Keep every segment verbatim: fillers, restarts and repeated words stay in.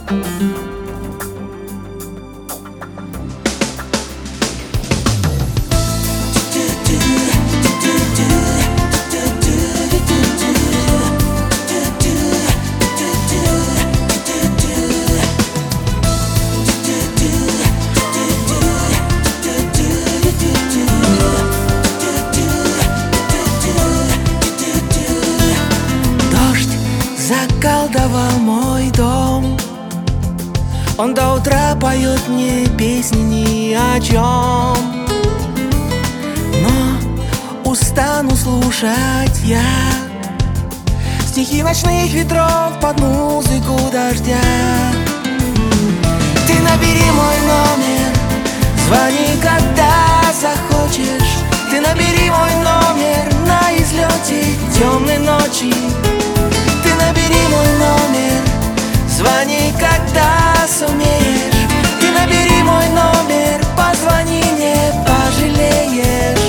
Заколдовал мой дом. Он до утра поет мне песни ни о чем. Но устану слушать я стихи ночных ветров под музыку дождя. Ты набери мой номер, звони, когда захочешь. Ты набери мой номер на излете темной ночи. Ты набери мой номер, звони, когда сумеешь. Ты набери мой номер, позвони, не пожалеешь.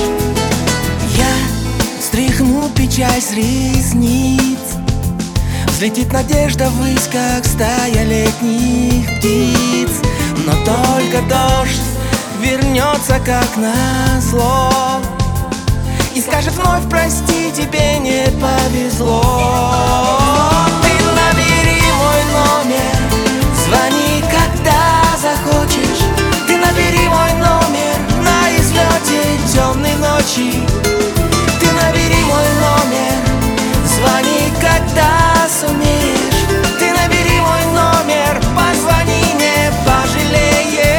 Я стряхну печаль с ресниц, взлетит надежда ввысь, как стая летних птиц. Но только дождь вернется, как назло, и скажет вновь: прости, тебе не повезло. Ты набери мой номер, звони, когда захочешь. Ты набери мой номер на излете темной ночи. Ты набери мой номер, звони, когда сумеешь. Ты набери мой номер, позвони, не пожалеешь.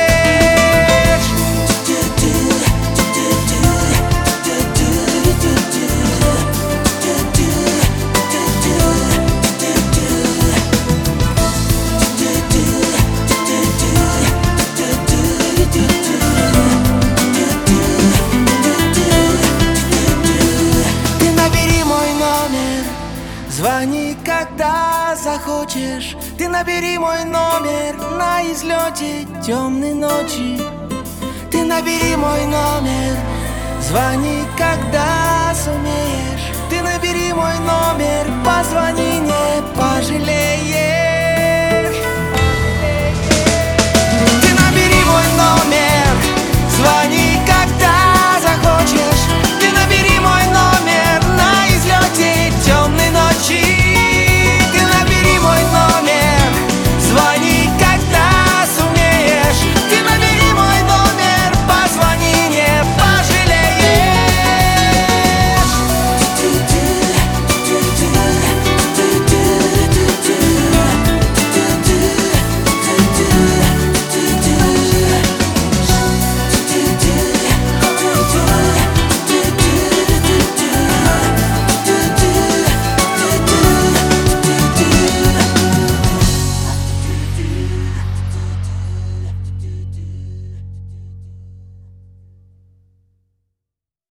Звони, когда захочешь. Ты набери мой номер на излете темной ночи. Ты набери мой номер, звони, когда сумеешь. Ты набери мой номер, позвони, не пожалеешь.